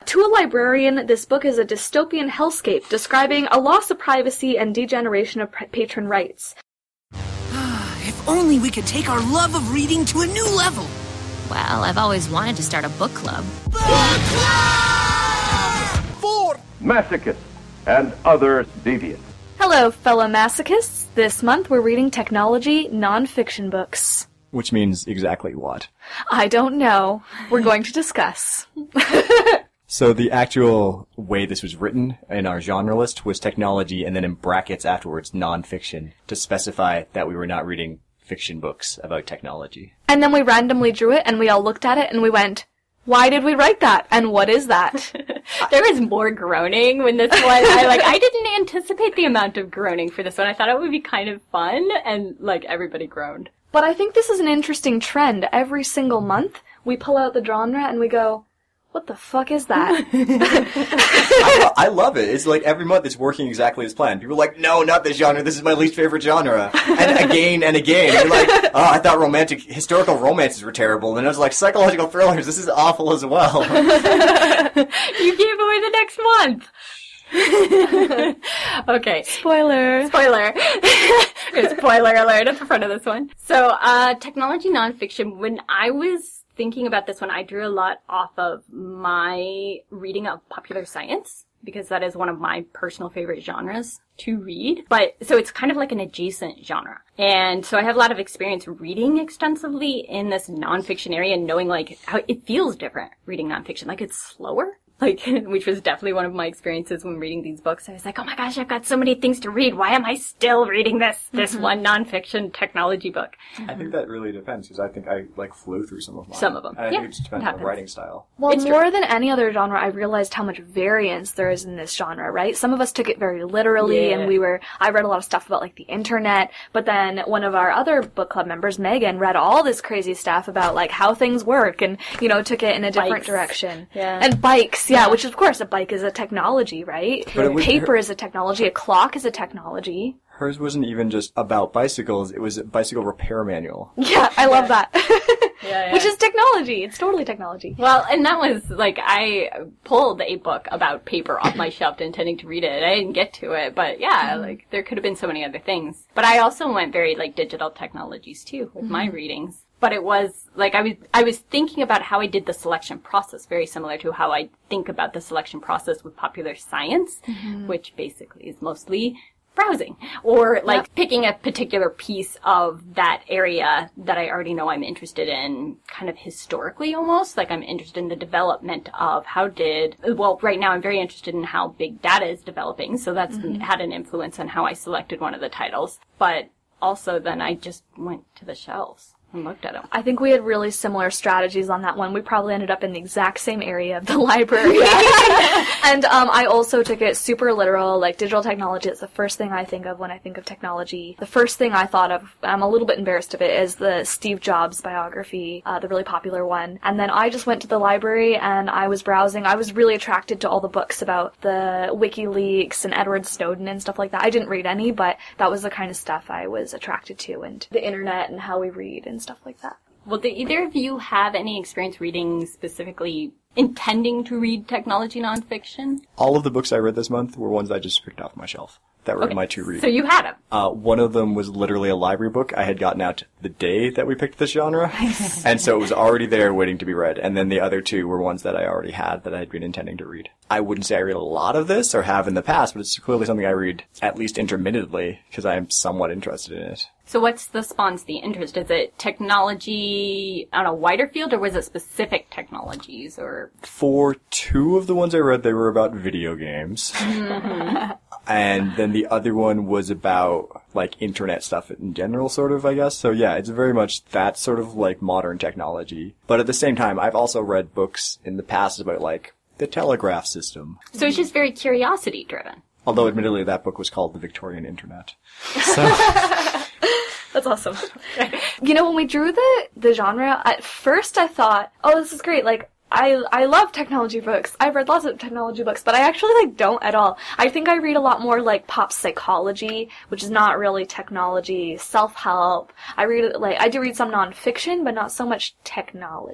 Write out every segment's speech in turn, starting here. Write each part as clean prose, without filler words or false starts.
To a librarian, this book is a dystopian hellscape describing a loss of privacy and degeneration of patron rights. If only we could take our love of reading to a new level. Well, I've always wanted to start a book club. Book club! For masochists and other deviants. Hello, fellow masochists. This month we're reading technology non-fiction books. Which means exactly what? I don't know. We're going to discuss. So the actual way this was written in our genre list was technology and then in brackets afterwards non-fiction to specify that we were not reading fiction books about technology. And then we randomly drew it and we all looked at it and we went, why did we write that? And what is that? There was more groaning when this one, I didn't anticipate the amount of groaning for this one. I thought it would be kind of fun and everybody groaned. But I think this is an interesting trend. Every single month we pull out the genre and we go, what the fuck is that? I love it. It's like every month it's working exactly as planned. People are like, no, not this genre. This is my least favorite genre. And again and again. You're like, oh, I thought historical romances were terrible. And I was like, psychological thrillers, this is awful as well. You gave away the next month. Okay. Spoiler. Spoiler alert at the front of this one. So, technology nonfiction, when I was thinking about this one, I drew a lot off of my reading of popular science, because that is one of my personal favorite genres to read. So it's kind of like an adjacent genre. And so I have a lot of experience reading extensively in this nonfiction area and knowing how it feels different reading nonfiction. It's slower. Which was definitely one of my experiences when reading these books. I was like, oh my gosh, I've got so many things to read. Why am I still reading this one nonfiction technology book? I think that really depends, because I think I flew through some of mine. Some of them. I think it just depends on the writing style. Well, it's more than any other genre, I realized how much variance there is in this genre, right? Some of us took it very literally, and I read a lot of stuff about the internet, but then one of our other book club members, Megan, read all this crazy stuff about how things work and, took it in a different direction. Yeah. And bikes. Yeah, which of course a bike is a technology, right? Paper is a technology, a clock is a technology. Hers wasn't even just about bicycles, it was a bicycle repair manual. Yeah, I love that. Yeah. Which is technology. It's totally technology. Well, and that was, I pulled a book about paper off my shelf intending to read it. I didn't get to it, but there could have been so many other things. But I also went very, digital technologies, too, with my readings. But it was, I was thinking about how I did the selection process, very similar to how I think about the selection process with popular science, which basically is mostly browsing. Or, picking a particular piece of that area that I already know I'm interested in, kind of historically almost. I'm interested in the development of right now I'm very interested in how big data is developing, so that's had an influence on how I selected one of the titles. But also then I just went to the shelves and looked at them. I think we had really similar strategies on that one. We probably ended up in the exact same area of the library. And I also took it super literal, digital technology. It's the first thing I think of when I think of technology. The first thing I thought of, I'm a little bit embarrassed of it, is the Steve Jobs biography, the really popular one. And then I just went to the library and I was browsing. I was really attracted to all the books about the WikiLeaks and Edward Snowden and stuff like that. I didn't read any, but that was the kind of stuff I was attracted to, and the internet and how we read and stuff like that. Well, do either of you have any experience reading specifically intending to read technology nonfiction? All of the books I read this month were ones I just picked off my shelf that were in my to read. So you had them? One of them was literally a library book I had gotten out the day that we picked this genre, and so it was already there waiting to be read. And then the other two were ones that I already had that I had been intending to read. I wouldn't say I read a lot of this or have in the past, but it's clearly something I read at least intermittently because I am somewhat interested in it. So what's the spawns the interest? Is it technology on a wider field, or was it specific technologies? Or for two of the ones I read, they were about video games. And then the other one was about, internet stuff in general, sort of, I guess. So yeah, it's very much that sort of, modern technology. But at the same time, I've also read books in the past about, the telegraph system. So it's just very curiosity-driven. Although, admittedly, that book was called The Victorian Internet. So... That's awesome. When we drew the genre, at first I thought, oh, this is great. I love technology books. I've read lots of technology books, but I actually, don't at all. I think I read a lot more, pop psychology, which is not really technology, self-help. I do read some nonfiction, but not so much technology.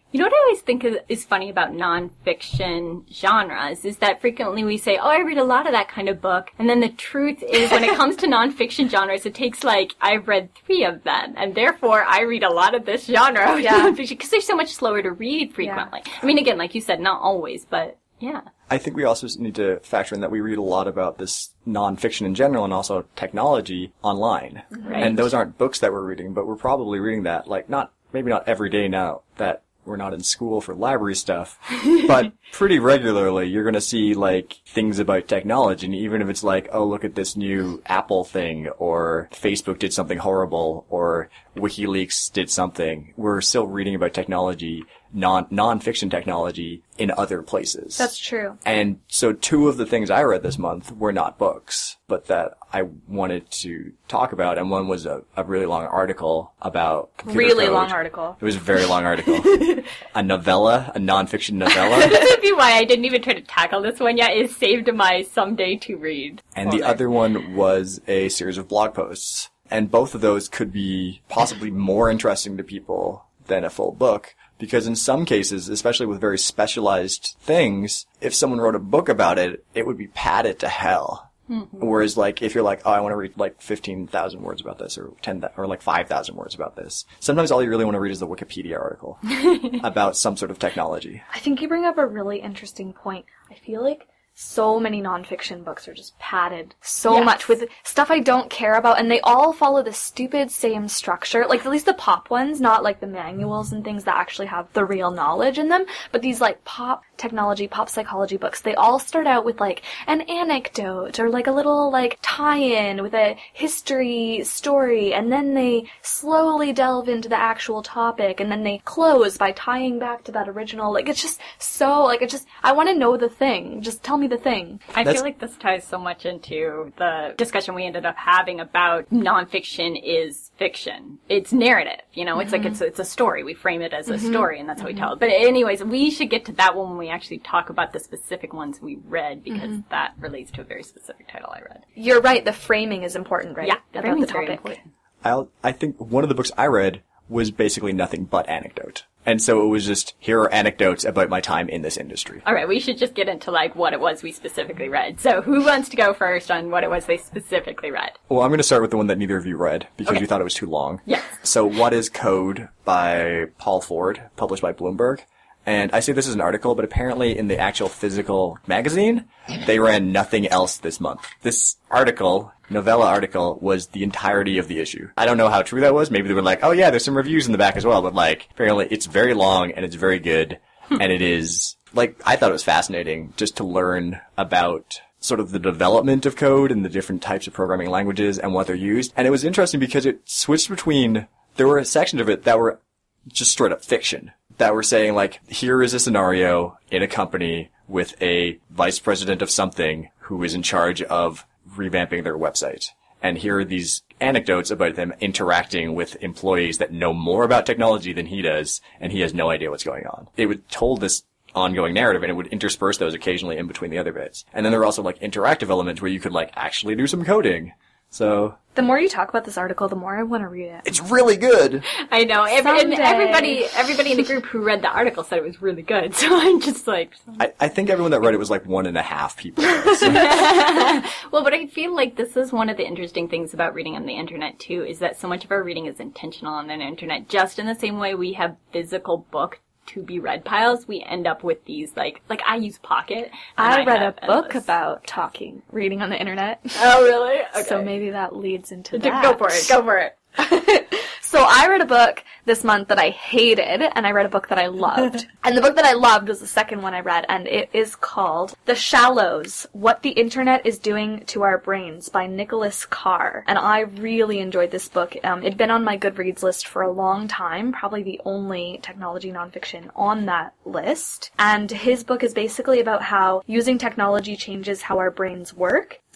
You know what I always think is funny about nonfiction genres is that frequently we say, oh, I read a lot of that kind of book. And then the truth is when it comes to nonfiction genres, it takes I've read 3 of them. And therefore, I read a lot of this genre of nonfiction because they're so much slower to read frequently. Yeah. I mean, again, like you said, not always, but yeah. I think we also need to factor in that we read a lot about this nonfiction in general and also technology online. Right. And those aren't books that we're reading, but we're probably reading that, maybe not every day now that we're not in school for library stuff, but pretty regularly you're going to see things about technology, and even if it's oh, look at this new Apple thing, or Facebook did something horrible, or WikiLeaks did something, we're still reading about technology, non-fiction technology in other places. That's true. And so 2 of the things I read this month were not books, but that I wanted to talk about, and one was a really long article about computer code. Long article. It was a very long article. A non-fiction novella. This would be why I didn't even try to tackle this one yet. It's saved my someday to read. And the other one was a series of blog posts. And both of those could be possibly more interesting to people than a full book. Because in some cases, especially with very specialized things, if someone wrote a book about it, it would be padded to hell. Mm-hmm. Whereas, if you're oh, I want to read 15,000 words about this, or 5,000 words about this. Sometimes all you really want to read is the Wikipedia article about some sort of technology. I think you bring up a really interesting point. I feel like so many nonfiction books are just padded so much with stuff I don't care about, and they all follow the stupid same structure. At least the pop ones, not the manuals and things that actually have the real knowledge in them, but these pop technology, pop psychology books, they all start out with an anecdote or a little tie-in with a history story, and then they slowly delve into the actual topic, and then they close by tying back to that original. It's just so I want to know the thing. Just tell me the thing. I feel like this ties so much into the discussion we ended up having about nonfiction is fiction. It's narrative, it's it's a story. We frame it as a story, and that's how we tell it. But anyways, we should get to that one when we actually talk about the specific ones we read, because that relates to a very specific title I read. You're right, the framing is important, right? Yeah, the framing is topic. very important. I think one of the books I read was basically nothing but anecdote. And so it was just, here are anecdotes about my time in this industry. All right, we should just get into what it was we specifically read. So who wants to go first on what it was they specifically read? Well, I'm going to start with the one that neither of you read, because you thought it was too long. Yes. So What is Code by Paul Ford, published by Bloomberg. And I say this is an article, but apparently in the actual physical magazine, they ran nothing else this month. This novella article, was the entirety of the issue. I don't know how true that was. Maybe they were oh yeah, there's some reviews in the back as well, but apparently it's very long and it's very good. And it is, I thought it was fascinating just to learn about sort of the development of code and the different types of programming languages and what they're used. And it was interesting because it switched between, there were sections of it that were just straight up fiction, that were saying here is a scenario in a company with a vice president of something who is in charge of revamping their website. And here are these anecdotes about them interacting with employees that know more about technology than he does, and he has no idea what's going on. It would told this ongoing narrative, and it would intersperse those occasionally in between the other bits. And then there were also interactive elements where you could actually do some coding. So the more you talk about this article, the more I want to read it. It's really good. I know. And everybody in the group who read the article said it was really good. So I'm just I think everyone that read it was 1.5 people. So. Well, but I feel like this is one of the interesting things about reading on the internet too, is that so much of our reading is intentional on the internet. Just in the same way we have physical book to be read piles, we end up with these I use Pocket. I read a book about reading on the internet. Oh, really? Okay. So maybe that leads into that. Go for it. So I read a book this month that I hated, and I read a book that I loved. And the book that I loved was the second one I read, and it is called The Shallows, What the Internet is Doing to Our Brains by Nicholas Carr. And I really enjoyed this book. It'd been on my Goodreads list for a long time, probably the only technology nonfiction on that list. And his book is basically about how using technology changes how our brains work.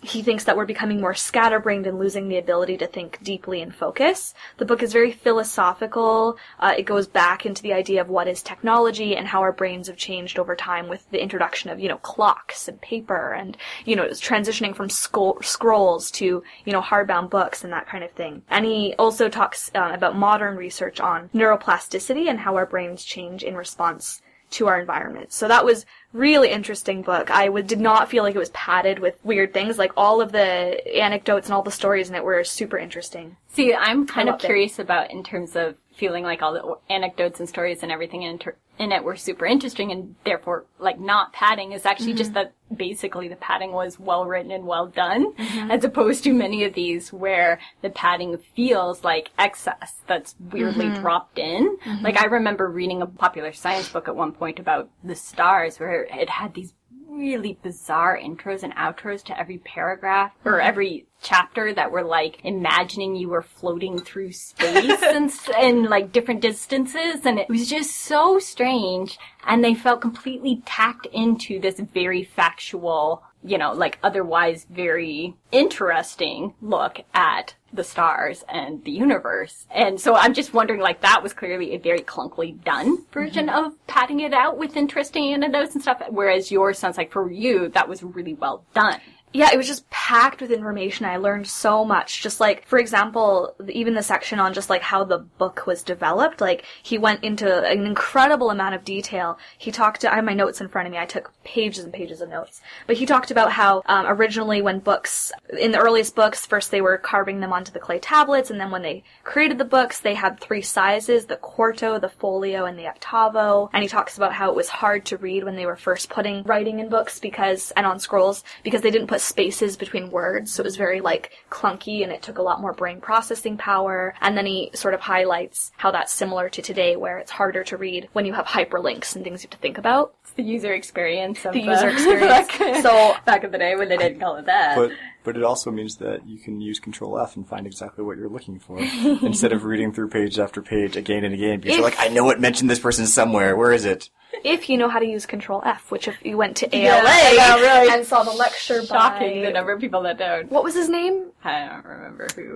he thinks that we're becoming more scatterbrained and losing the ability to think deeply and focus. The book is very philosophical. It goes back into the idea of what is technology and how our brains have changed over time with the introduction of, clocks and paper and, transitioning from scrolls to, hardbound books and that kind of thing. And he also talks about modern research on neuroplasticity and how our brains change in response to our environment. So that was really interesting book. I did not feel like it was padded with weird things. Like, all of the anecdotes and all the stories in it were super interesting. See, I'm kind of curious about, in terms of feeling like all the anecdotes and stories and everything in it were super interesting, and therefore, like, not padding, is actually just that basically the padding was well written and well done, as opposed to many of these where the padding feels like excess that's weirdly dropped in. Like, I remember reading a popular science book at one point about the stars, where it had these really bizarre intros and outros to every paragraph or every chapter that were like imagining you were floating through space and like different distances, and it was just so strange, and they felt completely tacked into this very factual, like otherwise very interesting look at the stars and the universe. And so I'm just wondering, like, that was clearly a very clunkily done version of padding it out with interesting anecdotes and stuff, whereas yours sounds like, for you, that was really well done. Yeah, it was just packed with information. I learned so much. Just like, for example, even the section on just like how the book was developed, like he went into an incredible amount of detail. I have my notes in front of me. I took pages and pages of notes. But he talked about how originally when in the earliest books, first they were carving them onto the clay tablets, and then when they created the books, they had 3 sizes, the quarto, the folio, and the octavo. And he talks about how it was hard to read when they were first putting writing in books and on scrolls, because they didn't put spaces between words, so it was very like clunky and it took a lot more brain processing power. And then he sort of highlights how that's similar to today, where it's harder to read when you have hyperlinks and things you have to think about. It's the user experience of the user experience. So back in the day when they didn't call it that. But it also means that you can use Control F and find exactly what you're looking for instead of reading through page after page again and again, because you're like, I know it mentioned this person somewhere. Where is it? If you know how to use Control F, which if you went to ALA and saw the lecture Shocking, the number of people that don't. What was his name? I don't remember who.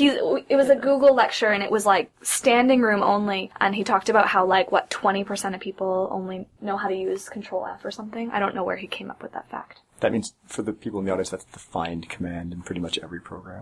It was a Google lecture, and it was like standing room only, and he talked about how 20% of people only know how to use Control F or something. I don't know where he came up with that fact. That means, for the people in the audience, that's the find command in pretty much every program.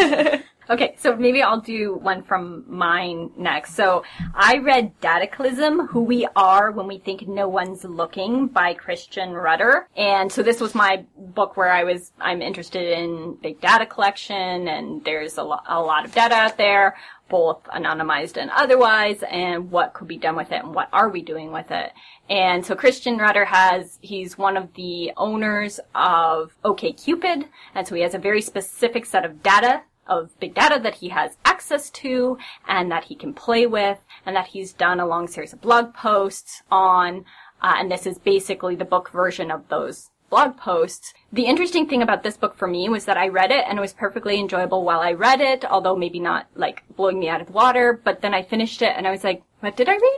Okay, so maybe I'll do one from mine next. So I read Dataclysm, Who We Are When We Think No One's Looking by Christian Rudder. And so this was my book where I'm interested in big data collection, and there's a lot of data out there, both anonymized and otherwise, and what could be done with it and what are we doing with it. And so Christian Rudder he's one of the owners of OkCupid, and so he has a very specific set of data, of big data that he has access to and that he can play with, and that he's done a long series of blog posts on, and this is basically the book version of those blog posts. The interesting thing about this book for me was that I read it and it was perfectly enjoyable while I read it, although maybe not like blowing me out of the water, but then I finished it and I was like, what did I read?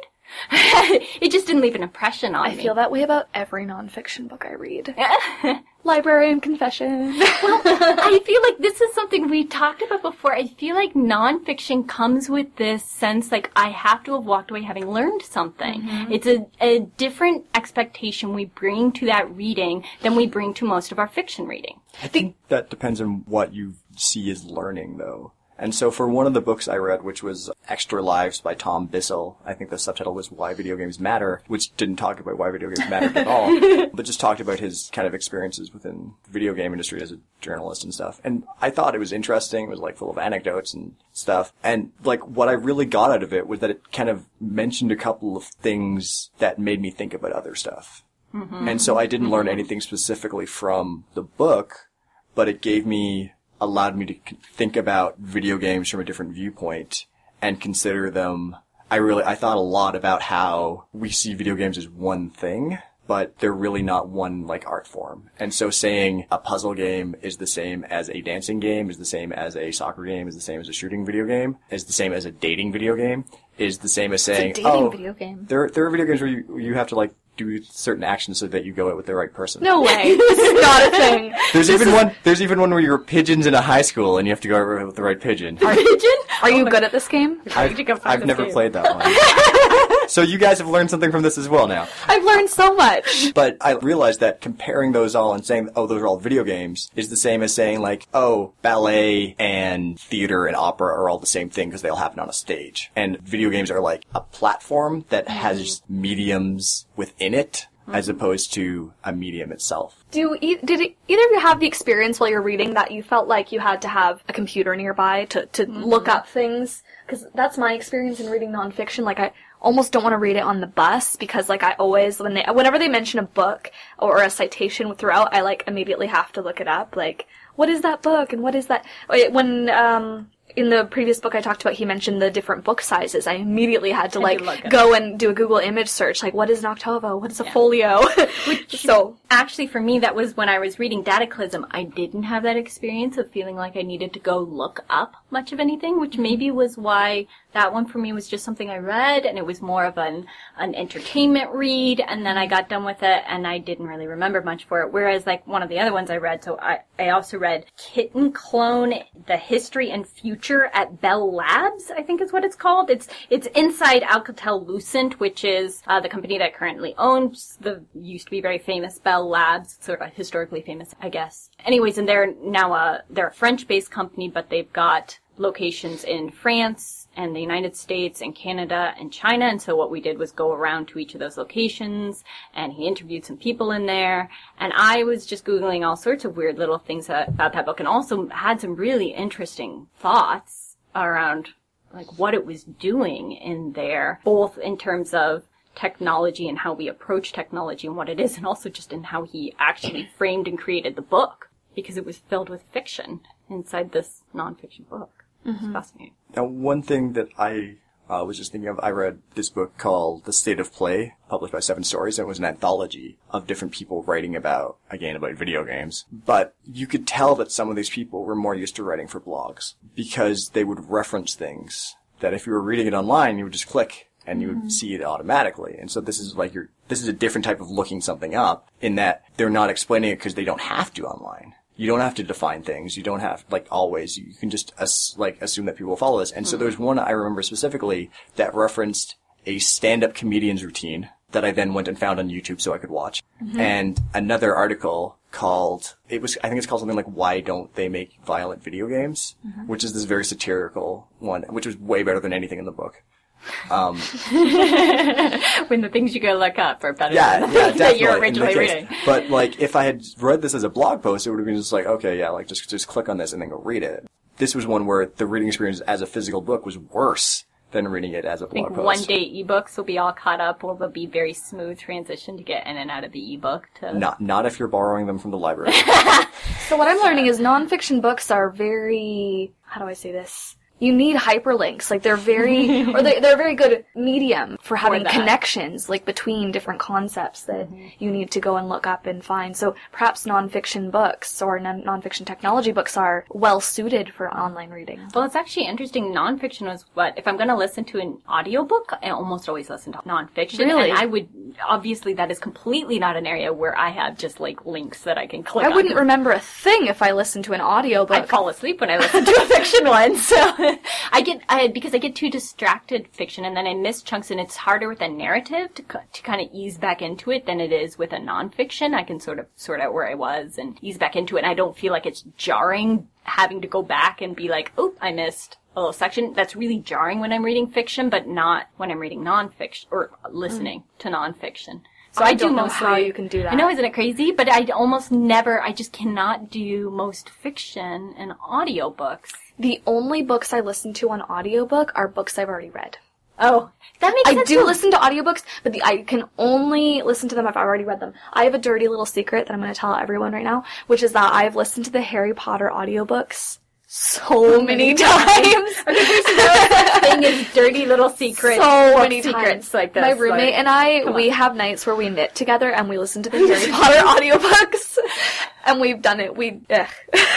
It just didn't leave an impression on me. I feel that way about every nonfiction book I read. Librarian Confession. Well, I feel like this is something we talked about before. I feel like nonfiction comes with this sense like I have to have walked away having learned something. Mm-hmm. It's a different expectation we bring to that reading than we bring to most of our fiction reading. I think that depends on what you see as learning, though. And so for one of the books I read, which was Extra Lives by Tom Bissell, I think the subtitle was Why Video Games Matter, which didn't talk about why video games mattered at all, but just talked about his kind of experiences within the video game industry as a journalist and stuff. And I thought it was interesting. It was like full of anecdotes and stuff. And like what I really got out of it was that it kind of mentioned a couple of things that made me think about other stuff. Mm-hmm. And so I didn't learn anything specifically from the book, but it allowed me to think about video games from a different viewpoint and consider them. I thought a lot about how we see video games as one thing, but they're really not one like art form. And so saying a puzzle game is the same as a dancing game, is the same as a soccer game, is the same as a shooting video game, is the same as a dating video game, is the same as saying, video game. There are video games where you have to like do certain actions so that you go out with the right person. No way. This is not a thing. There's even one where you're pigeons in a high school and you have to go out with the right pigeon. Pigeon? Are you good at this game? I've never played that one. So you guys have learned something from this as well now. I've learned so much. But I realized that comparing those all and saying, oh, those are all video games, is the same as saying, like, oh, ballet and theater and opera are all the same thing because they all happen on a stage. And video games are like a platform that has mediums within it, as opposed to a medium itself. Did either of you have the experience while you're reading that you felt like you had to have a computer nearby to look up things? Because that's my experience in reading nonfiction. Like, I almost don't want to read it on the bus because, like, I always, whenever they mention a book or a citation throughout, I, like, immediately have to look it up. Like, what is that book and what is that? When, in the previous book I talked about, he mentioned the different book sizes. I immediately had to, like, go and do a Google image search. Like, what is an octavo? What is a folio? So, actually, for me, that was when I was reading Dataclysm. I didn't have that experience of feeling like I needed to go look up much of anything, which maybe was why that one for me was just something I read, and it was more of an entertainment read, and then I got done with it, and I didn't really remember much for it. Whereas, like, one of the other ones I read, so I also read Kitten Clone, The History and Future at Bell Labs, I think is what it's called. It's inside Alcatel-Lucent, which is the company that currently owns the used to be very famous Bell Labs, sort of historically famous, I guess. Anyways, and they're now they're a French-based company, but they've got locations in France and the United States and Canada and China. And so what we did was go around to each of those locations, and he interviewed some people in there. And I was just Googling all sorts of weird little things about that book, and also had some really interesting thoughts around, like, what it was doing in there, both in terms of technology and how we approach technology and what it is, and also just in how he actually framed and created the book, because it was filled with fiction inside this nonfiction book. It's fascinating. Now, one thing that I was just thinking of, I read this book called The State of Play, published by Seven Stories, and it was an anthology of different people writing about video games. But you could tell that some of these people were more used to writing for blogs, because they would reference things that if you were reading it online, you would just click and you would see it automatically. And so this is a different type of looking something up, in that they're not explaining it because they don't have to online. You don't have to define things. You don't have, like, always. You can just, assume that people will follow this. And so there's one I remember specifically that referenced a stand-up comedian's routine that I then went and found on YouTube so I could watch. And another article called, I think it's called something like, Why Don't They Make Violent Video Games? Which is this very satirical one, which was way better than anything in the book. When the things you go look up are better than the things that you're originally definitely. reading. But, like, if I had read this as a blog post, it would have been just like, okay, yeah, like, just click on this and then go read it. This was one where the reading experience as a physical book was worse than reading it as a blog post. One day ebooks will be all caught up, or will be very smooth transition to get in and out of the ebook to... Not if you're borrowing them from the library. So what I'm learning is nonfiction books are very, how do I say this? You need hyperlinks. Like, they're very, or they're a very good medium for having connections, like, between different concepts that you need to go and look up and find. So perhaps nonfiction books or nonfiction technology books are well suited for online reading. Well, it's actually interesting. Nonfiction was if I'm going to listen to an audiobook, I almost always listen to nonfiction. Really? And I would, obviously that is completely not an area where I have just, like, links that I can click on. I wouldn't remember a thing if I listened to an audiobook. I'd fall asleep when I listen to a fiction one, so... because I get too distracted fiction, and then I miss chunks, and it's harder with a narrative to kind of ease back into it than it is with a nonfiction. I can sort of sort out where I was and ease back into it, and I don't feel like it's jarring having to go back and be like, oh, I missed a little section. That's really jarring when I'm reading fiction, but not when I'm reading nonfiction or listening to nonfiction. So I don't know how you can do that. I know, isn't it crazy? But I just cannot do most fiction and audiobooks. The only books I listen to on audiobook are books I've already read. Oh, that makes sense. I do listen to audiobooks, but I can only listen to them if I've already read them. I have a dirty little secret that I'm going to tell everyone right now, which is that I've listened to the Harry Potter audiobooks so many times. Thing is dirty little secrets. So many secrets like this. My roommate and I, we have nights where we knit together and we listen to the Harry Potter audiobooks. And we've done it.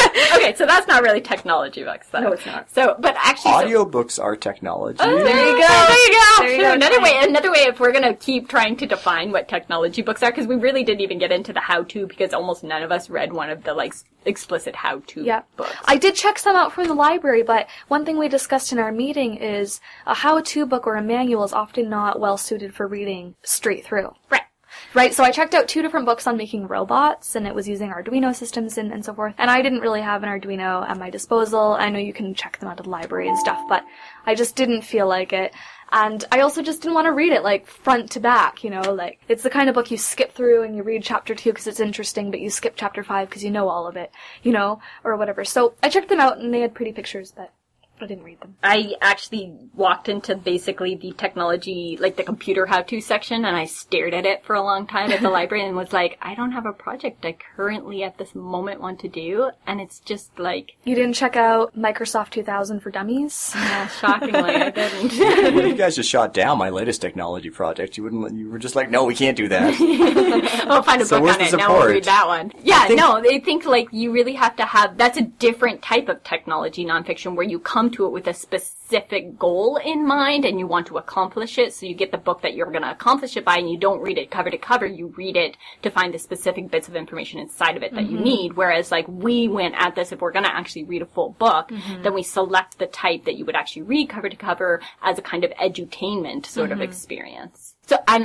Okay, so that's not really technology books, though. No, it's not. So, but actually, Audiobooks are technology. there you go. There you go. Another way, if we're gonna keep trying to define what technology books are, because we really didn't even get into the how-to, because almost none of us read one of the, like, explicit how-to books. I did check some out from the library, but one thing we discussed in our meeting is a how-to book or a manual is often not well suited for reading straight through. Right, so I checked out 2 different books on making robots, and it was using Arduino systems and so forth. And I didn't really have an Arduino at my disposal. I know you can check them out of the library and stuff, but I just didn't feel like it. And I also just didn't want to read it, like, front to back, you know, like, it's the kind of book you skip through and you read chapter 2 because it's interesting, but you skip chapter 5 because you know all of it, you know, or whatever. So I checked them out, and they had pretty pictures, but I didn't read them. I actually walked into basically the technology, like the computer how-to section, and I stared at it for a long time at the library and was like, I don't have a project I currently at this moment want to do, and it's just like... You didn't check out Microsoft 2000 for Dummies? Yeah, shockingly, I didn't. Well, you guys just shot down my latest technology project. You were just like, no, we can't do that. I'll find a book on it, now we'll read that one. Yeah, they think like you really have to have, that's a different type of technology nonfiction where you come to it with a specific goal in mind and you want to accomplish it. So you get the book that you're going to accomplish it by, and you don't read it cover to cover. You read it to find the specific bits of information inside of it that you need. Whereas like we went at this, if we're going to actually read a full book, then we select the type that you would actually read cover to cover as a kind of edutainment sort of experience. So, and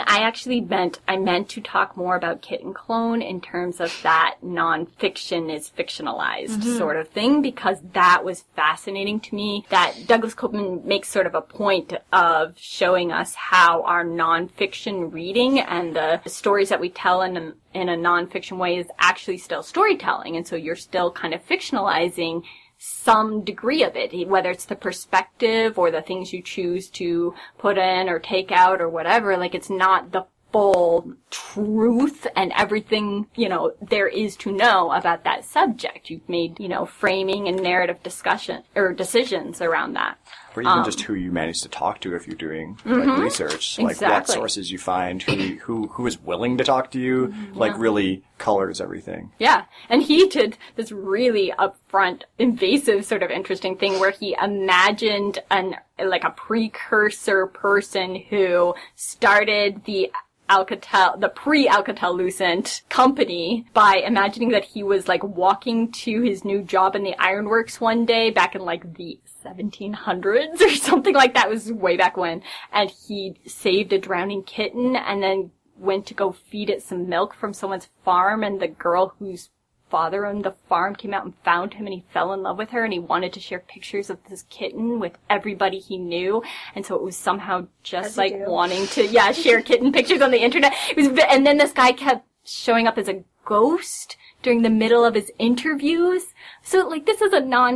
I meant to talk more about Kitten Clone in terms of that nonfiction is fictionalized sort of thing, because that was fascinating to me. That Douglas Copeman makes sort of a point of showing us how our nonfiction reading and the stories that we tell in a nonfiction way is actually still storytelling. And so you're still kind of fictionalizing some degree of it, whether it's the perspective or the things you choose to put in or take out or whatever. Like, it's not the full truth and everything, you know, there is to know about that subject. You've made, you know, framing and narrative discussion or decisions around that. Or even just who you manage to talk to if you're doing like research, like what sources you find, who is willing to talk to you, like really colors everything. Yeah, and he did this really upfront, invasive sort of interesting thing where he imagined a precursor person who started the pre-Alcatel-Lucent company by imagining that he was like walking to his new job in the ironworks one day back in like the 1700s or something like that. It was way back when. And he saved a drowning kitten and then went to go feed it some milk from someone's farm, and the girl whose father owned the farm came out and found him, and he fell in love with her, and he wanted to share pictures of this kitten with everybody he knew. And so it was somehow just like wanting to share kitten pictures on the internet. And then this guy kept showing up as a ghost during the middle of his interviews. So, like, this is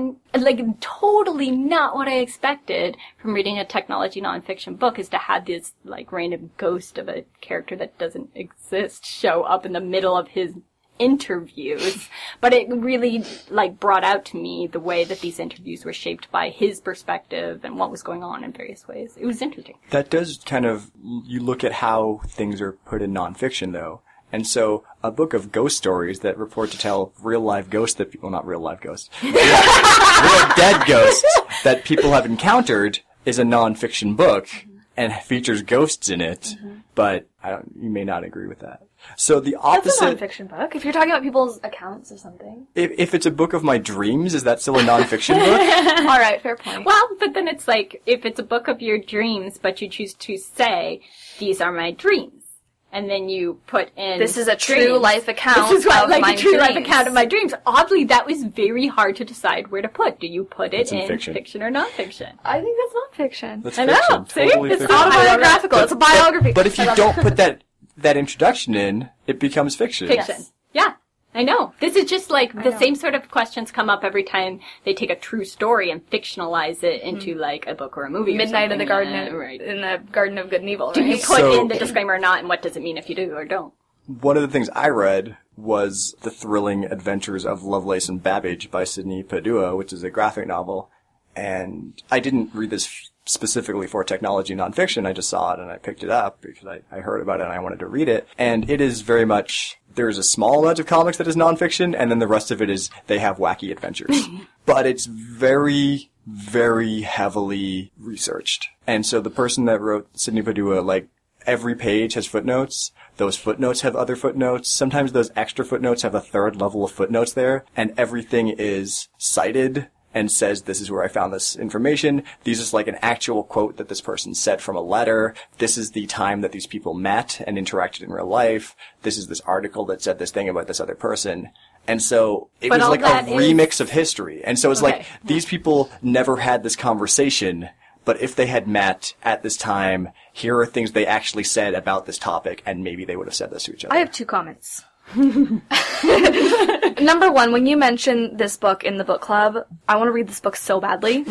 totally not what I expected from reading a technology nonfiction book, is to have this, like, random ghost of a character that doesn't exist show up in the middle of his interviews. But it really, like, brought out to me the way that these interviews were shaped by his perspective and what was going on in various ways. It was interesting. That does kind of, you look at how things are put in nonfiction, though. And so, a book of ghost stories that report to tell real-life ghosts that people, not real-life ghosts, real dead ghosts that people have encountered is a nonfiction book and features ghosts in it, but you may not agree with that. So the opposite... That's a nonfiction book. If you're talking about people's accounts or something. If it's a book of my dreams, is that still a nonfiction book? All right, fair point. Well, but then it's like, if it's a book of your dreams, but you choose to say, these are my dreams. And then you put in... This is a true life account This is what, of like my a true dreams. life account of my dreams. Oddly, that was very hard to decide where to put. Do you put it in fiction or nonfiction? I think that's nonfiction. That's I fiction. know. See? Totally It's fiction. autobiographical. It's a biography. But if you don't put that introduction in, it becomes fiction. Fiction. Yes. Yeah. I know. This is just like the same sort of questions come up every time they take a true story and fictionalize it into like a book or a movie. Midnight or in the something. Garden in the Garden of Good and Evil, right? Do you put So- in the disclaimer or not, and what does it mean if you do or don't? One of the things I read was The Thrilling Adventures of Lovelace and Babbage by Sidney Padua, which is a graphic novel. And I didn't read this specifically for technology nonfiction. I just saw it and I picked it up because I heard about it and I wanted to read it. And it is very much, there's a small amount of comics that is nonfiction, and then the rest of it is they have wacky adventures. But it's very, very heavily researched. And so the person that wrote Sidney Padua, like, every page has footnotes. Those footnotes have other footnotes. Sometimes those extra footnotes have a third level of footnotes there, and everything is cited and says, this is where I found this information. These is like an actual quote that this person said from a letter. This is the time that these people met and interacted in real life. This is this article that said this thing about this other person. And so it was like a remix of history. And so it's like, these people never had this conversation, but if they had met at this time, here are things they actually said about this topic, and maybe they would have said this to each other. I have 2 comments. Number 1, when you mention this book in the book club, I want to read this book so badly.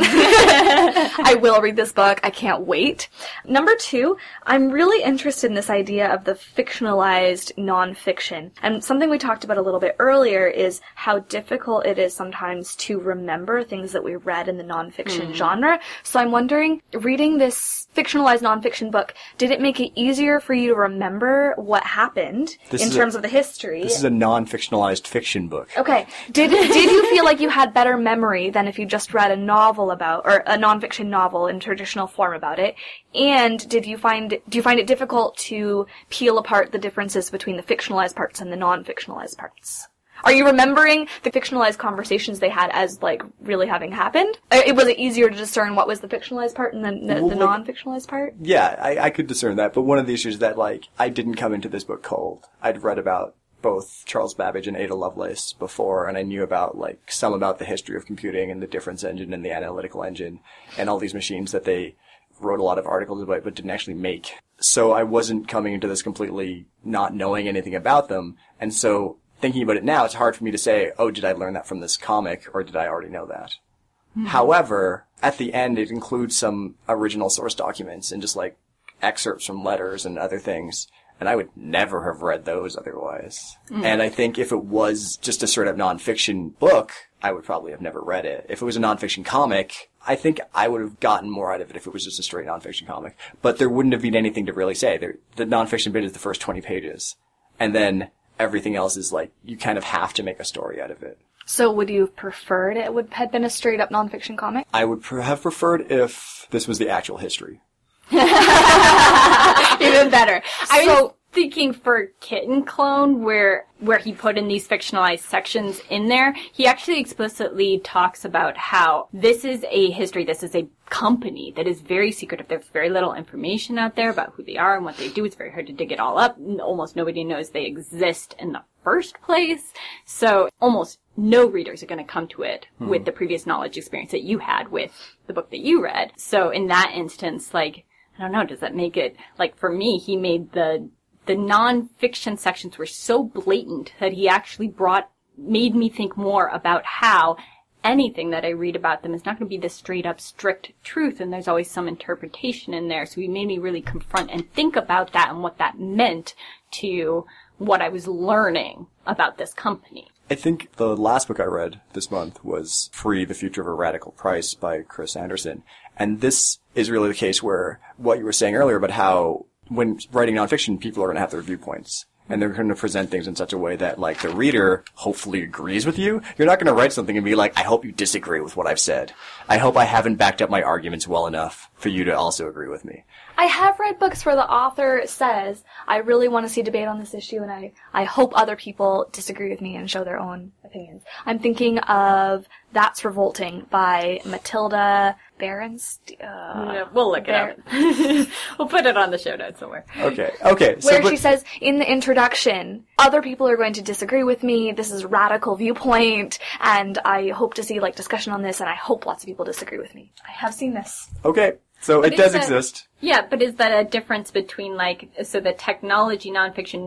I will read this book. I can't wait. Number 2, I'm really interested in this idea of the fictionalized nonfiction. And something we talked about a little bit earlier is how difficult it is sometimes to remember things that we read in the nonfiction genre. So I'm wondering, reading this fictionalized nonfiction book, did it make it easier for you to remember what happened in terms of the history? This is a non-fictionalized fiction book. Okay. Did you feel like you had better memory than if you just read a novel about, or a nonfiction novel in traditional form about it? And do you find it difficult to peel apart the differences between the fictionalized parts and the non-fictionalized parts? Are you remembering the fictionalized conversations they had as, like, really having happened? Was it easier to discern what was the fictionalized part and the non-fictionalized part? Yeah, I could discern that. But one of the issues is that, like, I didn't come into this book cold. I'd read about both Charles Babbage and Ada Lovelace before, and I knew about, like, some about the history of computing and the difference engine and the analytical engine and all these machines that they wrote a lot of articles about but didn't actually make. So I wasn't coming into this completely not knowing anything about them. And so thinking about it now, it's hard for me to say, oh, did I learn that from this comic, or did I already know that? Mm-hmm. However, at the end, it includes some original source documents and just, like, excerpts from letters and other things. And I would never have read those otherwise. Mm. And I think if it was just a sort of nonfiction book, I would probably have never read it. If it was a nonfiction comic, I think I would have gotten more out of it if it was just a straight nonfiction comic. But there wouldn't have been anything to really say. The nonfiction bit is the first 20 pages. And then everything else is like, you kind of have to make a story out of it. So would you have preferred it had been a straight-up nonfiction comic? I would have preferred if this was the actual history. Even better. I was thinking for Kitten Clone, where he put in these fictionalized sections in there, he actually explicitly talks about how this is a history, this is a company that is very secretive. There's very little information out there about who they are and what they do. It's very hard to dig it all up. Almost nobody knows they exist in the first place. So almost no readers are going to come to it with the previous knowledge experience that you had with the book that you read. So in that instance, like, I don't know, does that make it, like, for me, he made the non-fiction sections were so blatant that he actually made me think more about how anything that I read about them is not going to be the straight up strict truth, and there's always some interpretation in there. So he made me really confront and think about that and what that meant to what I was learning about this company. I think the last book I read this month was Free, The Future of a Radical Price by Chris Anderson. And this is really the case where what you were saying earlier about how when writing nonfiction, people are going to have their viewpoints. And they're going to present things in such a way that, like, the reader hopefully agrees with you. You're not going to write something and be like, I hope you disagree with what I've said. I hope I haven't backed up my arguments well enough for you to also agree with me. I have read books where the author says, I really want to see debate on this issue, and I hope other people disagree with me and show their own opinions. I'm thinking of That's Revolting by Matilda Berenstein. We'll look it up. We'll put it on the show notes somewhere. Okay. Where she says, in the introduction, other people are going to disagree with me, this is a radical viewpoint, and I hope to see, like, discussion on this, and I hope lots of people disagree with me. I have seen this. Okay. So it does exist. Yeah, but is that a difference between, like, so the technology nonfiction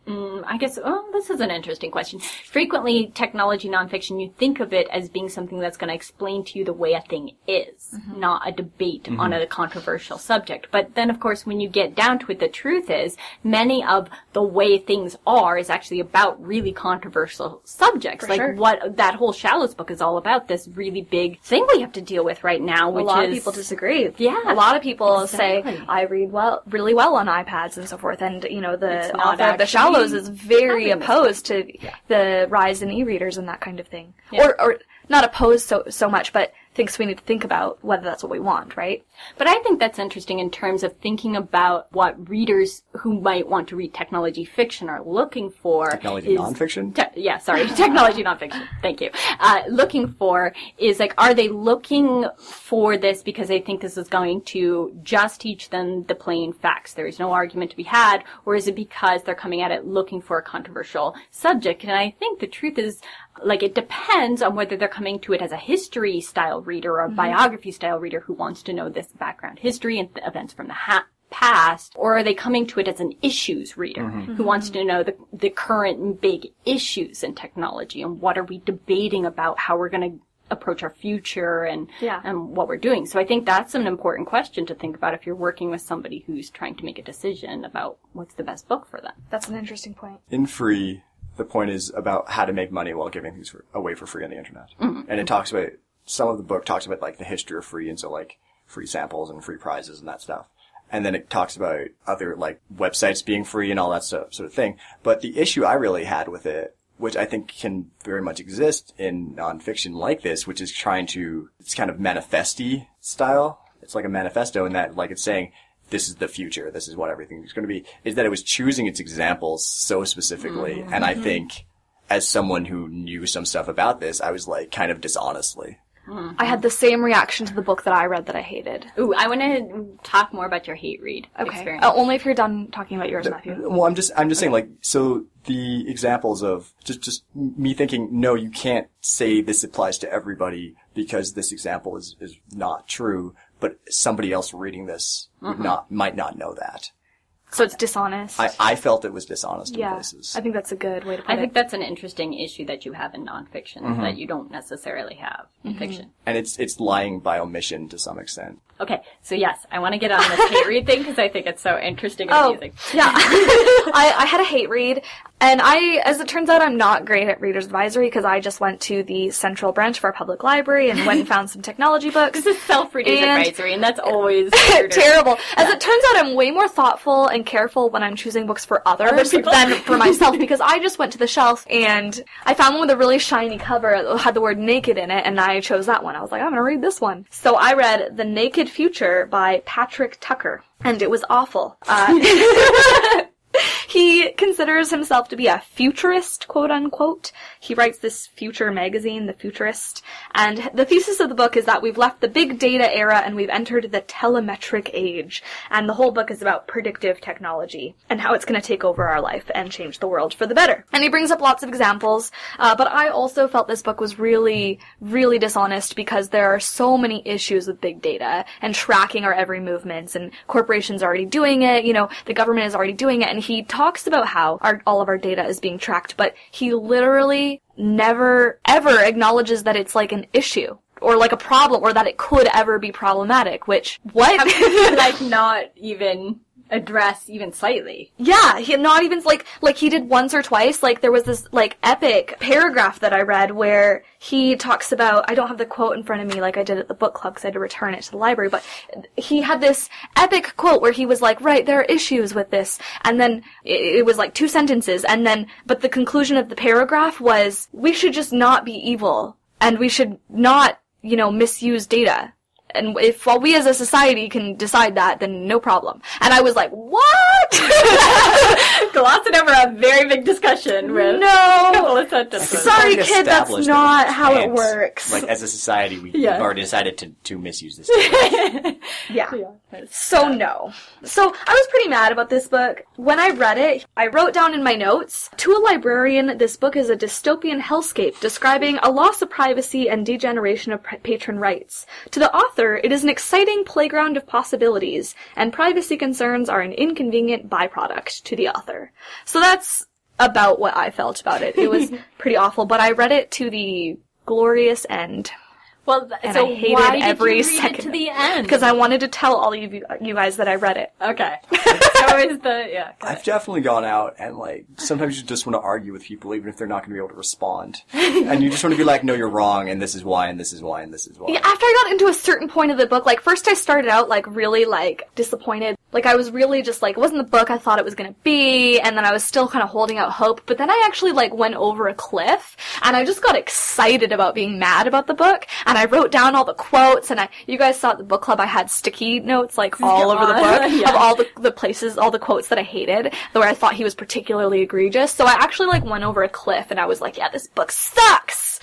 I guess, this is an interesting question. Frequently, technology nonfiction, you think of it as being something that's going to explain to you the way a thing is, not a debate on a controversial subject. But then, of course, when you get down to it, the truth is, many of the way things are is actually about really controversial subjects. What that whole Shallows book is all about, this really big thing we have to deal with right now, which is... A lot of people disagree. Yeah. A lot of people say, I read really well on iPads and so forth, and, you know, the author of the Shallows is very opposed to the rise in e-readers and that kind of thing. Yeah. Or not opposed so much, but thinks we need to think about whether that's what we want, right? But I think that's interesting in terms of thinking about what readers who might want to read technology fiction are looking for. Technology nonfiction? Technology nonfiction. Thank you. Looking for is like, are they looking for this because they think this is going to just teach them the plain facts? There is no argument to be had, or is it because they're coming at it looking for a controversial subject? And I think the truth is, like, it depends on whether they're coming to it as a history-style reader or a biography-style reader who wants to know this background history and events from the past, or are they coming to it as an issues reader who wants to know the current big issues in technology and what are we debating about how we're going to approach our future and what we're doing. So I think that's an important question to think about if you're working with somebody who's trying to make a decision about what's the best book for them. That's an interesting point. In Free, the point is about how to make money while giving things away for free on the internet. And it talks about, some of the book talks about like the history of free, and so like free samples and free prizes and that stuff. And then it talks about other like websites being free and all that sort of thing. But the issue I really had with it, which I think can very much exist in nonfiction like this, which is it's kind of manifesty style. It's like a manifesto in that like it's saying, this is the future, this is what everything is going to be, is that it was choosing its examples so specifically. And I think as someone who knew some stuff about this, I was like kind of dishonestly. I had the same reaction to the book that I read that I hated. Ooh, I want to talk more about your hate read experience. Only if you're done talking about yours, Matthew. Well, I'm just saying, like, so the examples of just me thinking, no, you can't say this applies to everybody because this example is not true, but somebody else reading this might not know that. So it's dishonest. I felt it was dishonest in places. I think that's a good way to put it. I think that's an interesting issue that you have in nonfiction that you don't necessarily have in fiction. And it's lying by omission to some extent. Okay, so yes, I want to get on this hate read thing because I think it's so interesting and amusing. Yeah. I had a hate read, and as it turns out, I'm not great at Reader's Advisory because I just went to the central branch of our public library and went and found some technology books. This is self-Reader's Advisory, and that's always terrible. As it turns out, I'm way more thoughtful and careful when I'm choosing books for others than for myself, because I just went to the shelf and I found one with a really shiny cover that had the word naked in it, and I chose that one. I was like, I'm going to read this one. So I read The Naked Future by Patrick Tucker, and it was awful. He considers himself to be a futurist, quote unquote. He writes this future magazine, The Futurist, and the thesis of the book is that we've left the big data era and we've entered the telemetric age. And the whole book is about predictive technology and how it's going to take over our life and change the world for the better. And he brings up lots of examples, but I also felt this book was really, really dishonest because there are so many issues with big data and tracking our every movements, and corporations are already doing it, the government is already doing it, and he talks about how all of our data is being tracked, but he literally never, ever acknowledges that it's like an issue or like a problem or that it could ever be problematic, which, what? Like, not even address even slightly. Yeah, he not even, like he did once or twice. Like, there was this, like, epic paragraph that I read where he talks about, I don't have the quote in front of me like I did at the book club because I had to return it to the library, but he had this epic quote where he was like, right, there are issues with this, and then it was like 2 sentences, and then, but the conclusion of the paragraph was, we should just not be evil, and we should not, misuse data. And if we as a society can decide that, then no problem. And I was like, what? Glossing over a very big discussion with no. a couple of sentences. Sorry, kid, that's not how it works. Like, as a society, we've already decided to misuse this. Yeah. So, no. So, I was pretty mad about this book. When I read it, I wrote down in my notes, to a librarian, this book is a dystopian hellscape describing a loss of privacy and degeneration of patron rights. To the author, it is an exciting playground of possibilities, and privacy concerns are an inconvenient byproduct to the author. So that's about what I felt about it. It was pretty awful, but I read it to the glorious end. Well, And so I hated why did every you read second it to the end? because I wanted to tell all of you guys that I read it. Okay. So is the, yeah. I've definitely gone out and, like, sometimes you just want to argue with people even if they're not going to be able to respond. And you just want to be like, no, you're wrong, and this is why, and this is why, and this is why. Yeah, after I got into a certain point of the book, like, first I started out, like, really, like, disappointed. Like, I was really just, like, it wasn't the book I thought it was gonna be, and then I was still kind of holding out hope, but then I actually, like, went over a cliff, and I just got excited about being mad about the book, and I wrote down all the quotes, and you guys saw at the book club I had sticky notes, like, all over the book, Yeah. of all the places, all the quotes that I hated, where I thought he was particularly egregious, so I actually, like, went over a cliff, and I was like, yeah, this book sucks!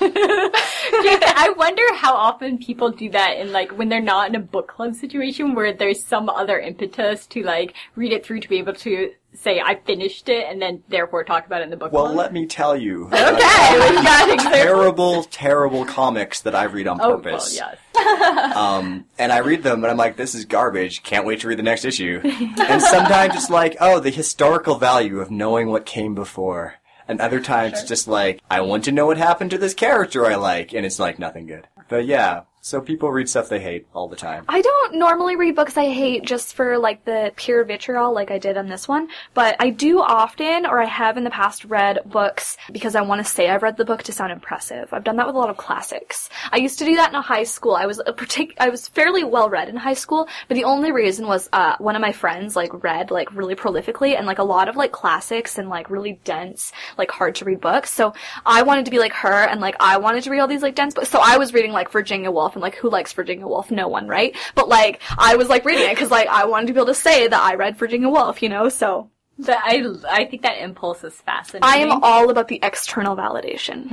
I wonder how often people do that in, like, when they're not in a book club situation where there's some other impetus to, like, read it through to be able to say, I finished it, and then therefore talk about it in the book Well, club. let me tell you. Okay, with that example. Terrible, terrible comics that I read on Oh, purpose. well, yes. And I read them, and I'm like, this is garbage. Can't wait to read the next issue. And sometimes it's like, oh, the historical value of knowing what came before. And other times it's just like, I want to know what happened to this character I like. And it's like, nothing good. But yeah, so people read stuff they hate all the time. I don't normally read books I hate just for, like, the pure vitriol like I did on this one, but I do often, or I have in the past, read books because I want to say I've read the book to sound impressive. I've done that with a lot of classics. I used to do that in high school. I was fairly well read in high school, but the only reason was one of my friends, like, read, like, really prolifically, and, like, a lot of, like, classics and, like, really dense, like, hard to read books, so I wanted to be like her, and, like, I wanted to read all these, like, dense books, so I was reading, like, Virginia Woolf, and, like, who likes Virginia Woolf? No one, right? But, like, I was, like, reading it because, like, I wanted to be able to say that I read Virginia Woolf, you know, so. I think that impulse is fascinating. I am all about the external validation.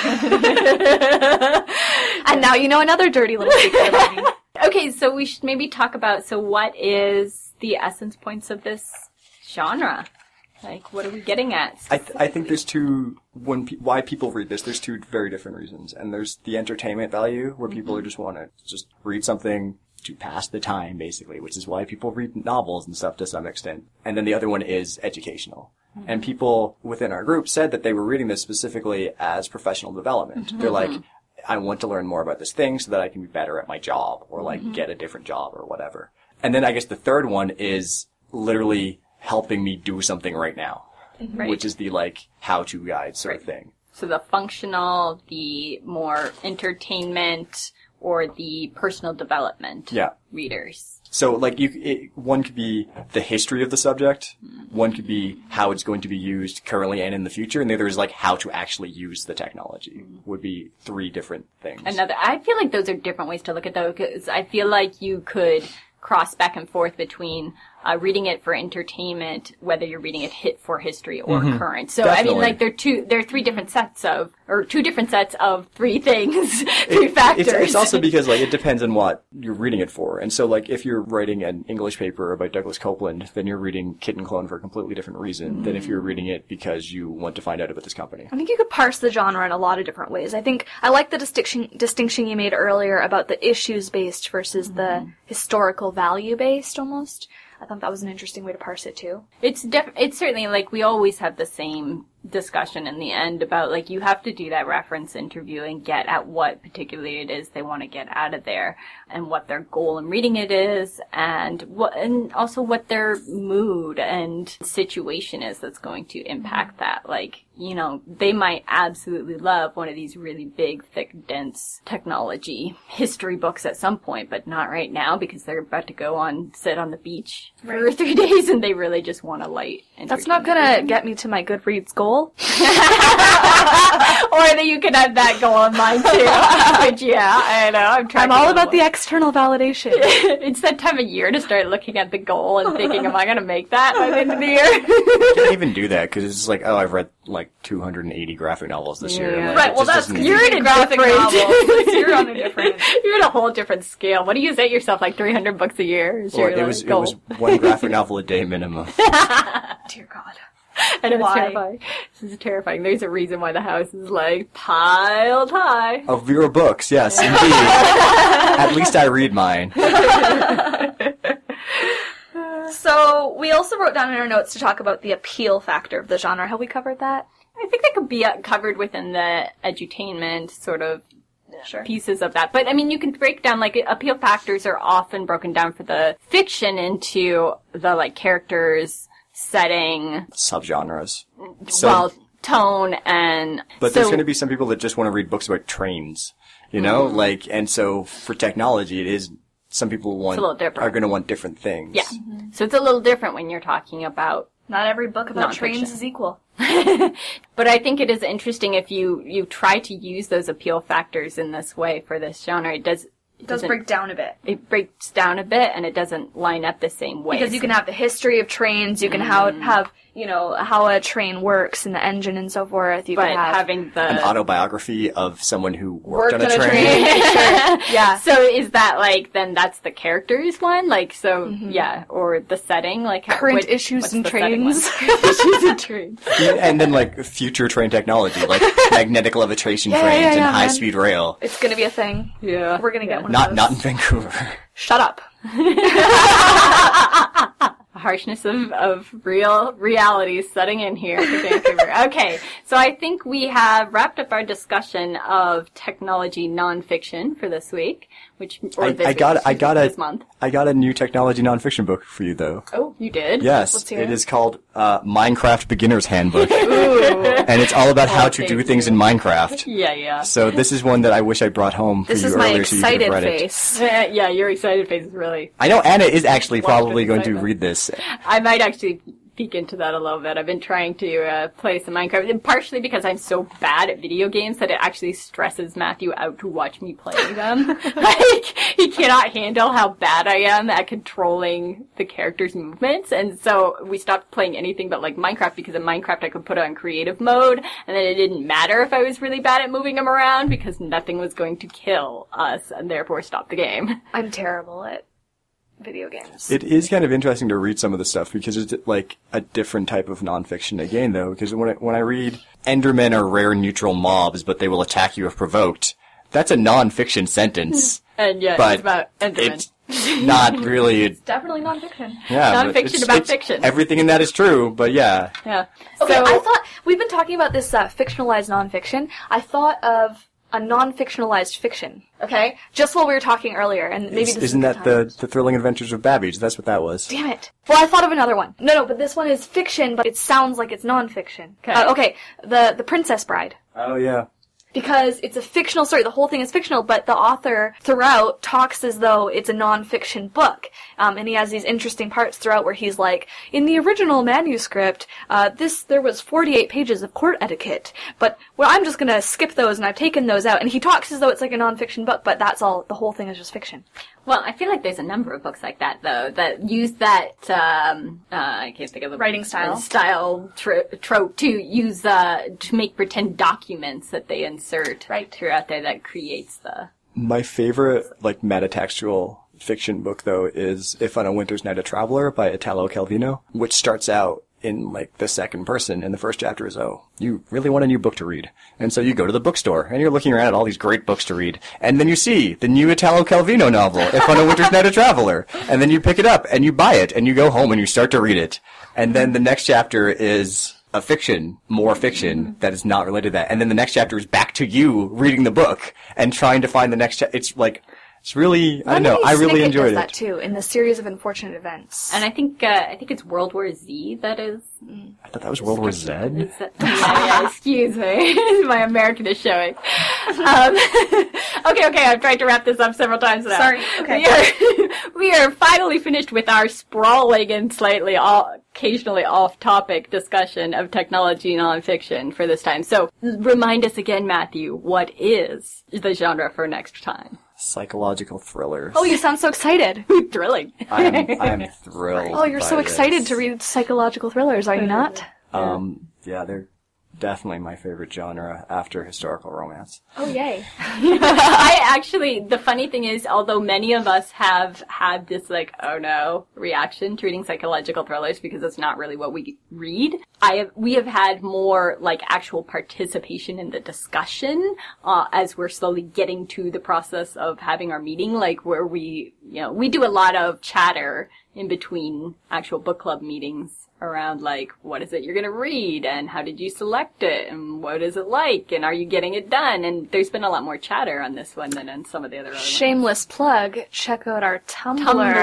And now you know another dirty little secret about me. Okay, so we should maybe talk about, so what is the essence points of this genre? Like, what are we getting at? I think there's why people read this, there's two very different reasons. And there's the entertainment value, where people just want to just read something to pass the time, basically, which is why people read novels and stuff to some extent. And then the other one is educational. And people within our group said that they were reading this specifically as professional development. They're like, I want to learn more about this thing so that I can be better at my job, or, like, get a different job or whatever. And then I guess the third one is literally helping me do something right now, which is the, like, how-to guide sort of thing. So the functional, the more entertainment, or the personal development readers. So, like, one could be the history of the subject, one could be how it's going to be used currently and in the future, and the other is, like, how to actually use the technology. Would be three different things. I feel like those are different ways to look at those, because I feel like you could cross back and forth between reading it for entertainment, whether you're reading it for history or current. So Definitely. I mean, like there are two different sets of three things, three factors. It's also because, like, it depends on what you're reading it for. And so, like, if you're writing an English paper about Douglas Copeland, then you're reading Kit and Clone for a completely different reason than if you're reading it because you want to find out about this company. I think you could parse the genre in a lot of different ways. I think I like the distinction you made earlier about the issues-based versus the historical value-based, almost. I thought that was an interesting way to parse it, too. It's certainly, like, we always have the same discussion in the end about, like, you have to do that reference interview and get at what particularly it is they want to get out of there, and what their goal in reading it is, and also what their mood and situation is that's going to impact that. Like, you know, they might absolutely love one of these really big, thick, dense technology history books at some point, but not right now because they're about to sit on the beach for 3 days and they really just want a light entertainment. That's not gonna get me to my Goodreads goal. Or that you could have that goal in mind too. Which, yeah, I know. I'm all about the external validation. It's that time of year to start looking at the goal and thinking, am I going to make that by the end of the year? You can't even do that because it's like, oh, I've read like 280 graphic novels this year. Like, Right, well, You're in a graphic novel. You're on a different... You're in a whole different scale. What do you set yourself, like 300 books a year? Is your, it was one graphic novel a day minimum. Dear God. I know, it's Why? terrifying. This is terrifying. There's a reason why the house is, like, piled high. Of your books, yes, indeed. At least I read mine. So we also wrote down in our notes to talk about the appeal factor of the genre. Have we covered that? I think that could be covered within the edutainment sort of pieces of that. But, I mean, you can break down, like, appeal factors are often broken down for the fiction into the, like, characters, setting, subgenres. Tone, and... But there's going to be some people that just want to read books about trains, you know? Like, and so for technology, it is... Some people are going to want different things. Yeah. So it's a little different when you're talking about... Not every book about trains is equal. But I think it is interesting if you try to use those appeal factors in this way for this genre. It does break down a bit. It breaks down a bit, and it doesn't line up the same way. Because you can have the history of trains, you can have you know, how a train works and the engine and so forth. You can have having an autobiography of someone who worked on a train. Sure. Yeah. So is that like, then that's the characters one? Like, so, yeah, or the setting? Like, current issues in trains. Issues in trains. And then, like, future train technology, like magnetic levitation trains and high-speed rail. It's gonna be a thing. Yeah. We're gonna get one of those. Not in Vancouver. Shut up. Harshness of reality setting in here for Vancouver. Okay, so I think we have wrapped up our discussion of technology nonfiction for this week, this month. I got a new technology nonfiction book for you, though. Oh, you did? Yes, Let's hear it is called Minecraft Beginner's Handbook. And it's all about how to do things in Minecraft. Yeah. So this is one that I wish I brought home for you earlier so you could have read it. This is my excited face. Yeah, your excited face is really... I know Anna is actually probably going to read this. I might actually peek into that a little bit. I've been trying to play some Minecraft, and partially because I'm so bad at video games that it actually stresses Matthew out to watch me play them. Like, he cannot handle how bad I am at controlling the character's movements, and so we stopped playing anything but, like, Minecraft, because in Minecraft I could put it on creative mode, and then it didn't matter if I was really bad at moving him around, because nothing was going to kill us, and therefore stop the game. I'm terrible at video games. It is kind of interesting to read some of the stuff because it's like a different type of nonfiction again, though. Because when I read Endermen are rare neutral mobs, but they will attack you if provoked, that's a nonfiction sentence. And yeah, but it's about Endermen. It's not really. It's definitely nonfiction. Yeah, nonfiction about fiction. Everything in that is true, but yeah. Yeah. Okay, so, I thought we've been talking about this fictionalized nonfiction. I thought of a non-fictionalized fiction. Okay, just while we were talking earlier, and maybe this isn't that the Thrilling Adventures of Babbage? That's what that was. Damn it! Well, I thought of another one. No, but this one is fiction, but it sounds like it's non-fiction. Okay, the Princess Bride. Oh yeah. Because it's a fictional story. The whole thing is fictional, but the author throughout talks as though it's a non-fiction book. And he has these interesting parts throughout where he's like, in the original manuscript, there was 48 pages of court etiquette, but I'm just gonna skip those and I've taken those out. And he talks as though it's like a non-fiction book, but that's all, the whole thing is just fiction. Well, I feel like there's a number of books like that, though, that use that, I can't think of the writing style. Trope to use, to make pretend documents that they insert throughout there that creates the... My favorite, like, metatextual fiction book, though, is If on a Winter's Night a Traveler by Italo Calvino, which starts out in, like, the second person, and the first chapter is, oh, you really want a new book to read. And so you go to the bookstore, and you're looking around at all these great books to read, and then you see the new Italo Calvino novel, If on a Winter's Night a Traveler, and then you pick it up, and you buy it, and you go home, and you start to read it. And then the next chapter is a more fiction that is not related to that. And then the next chapter is back to you reading the book, and trying to find the next it's like... It's really, I don't know, I really enjoyed it. That too, in the series of unfortunate events. And I think it's World War Z that is... I thought that was World War Z. Yeah, excuse me. My American is showing. Okay, I've tried to wrap this up several times now. Sorry, okay. We are finally finished with our sprawling and slightly occasionally off-topic discussion of technology nonfiction for this time. So, remind us again, Matthew, what is the genre for next time? Psychological thrillers. Oh, you sound so excited. Thrilling. I am thrilled. Oh, you're so excited to read psychological thrillers, are you not? Yeah, they're definitely my favorite genre after historical romance. Oh, yay. The funny thing is, although many of us have had this, like, oh no, reaction to reading psychological thrillers because it's not really what we read, we have had more, like, actual participation in the discussion, as we're slowly getting to the process of having our meeting, like, where we do a lot of chatter in between actual book club meetings around, like, what is it you're going to read, and how did you select it, and what is it like, and are you getting it done? And there's been a lot more chatter on this one than on some of the other ones. Shameless plug, check out our Tumblr.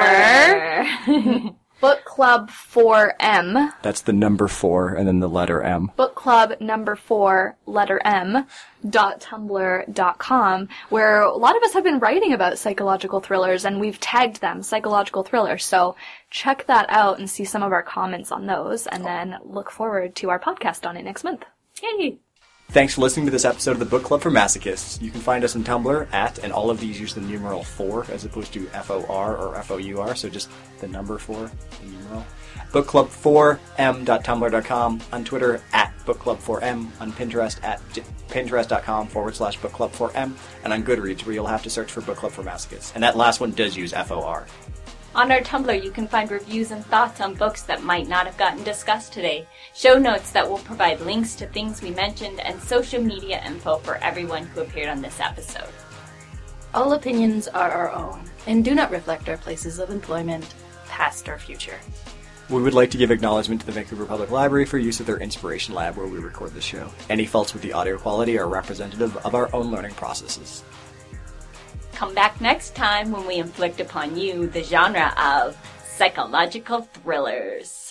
Book Club 4M. That's the number 4 and then the letter M. Book Club number 4, letter M, .tumblr.com, where a lot of us have been writing about psychological thrillers, and we've tagged them psychological thrillers. So check that out and see some of our comments on those, and then look forward to our podcast on it next month. Yay! Thanks for listening to this episode of the Book Club for Masochists. You can find us on Tumblr at, and all of these use the numeral 4 as opposed to FOR or FOUR, so just the number 4, the numeral. bookclub4m.tumblr.com, on Twitter at bookclub4m, on Pinterest at pinterest.com/bookclub4m, and on Goodreads, where you'll have to search for Book Club for Masochists. And that last one does use FOR. On our Tumblr, you can find reviews and thoughts on books that might not have gotten discussed today, show notes that will provide links to things we mentioned, and social media info for everyone who appeared on this episode. All opinions are our own, and do not reflect our places of employment, past or future. We would like to give acknowledgement to the Vancouver Public Library for use of their Inspiration Lab where we record this show. Any faults with the audio quality are representative of our own learning processes. Come back next time when we inflict upon you the genre of psychological thrillers.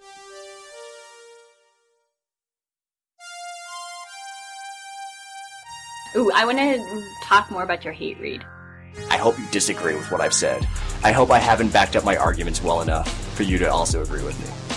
Ooh, I want to talk more about your hate read. I hope you disagree with what I've said. I hope I haven't backed up my arguments well enough for you to also agree with me.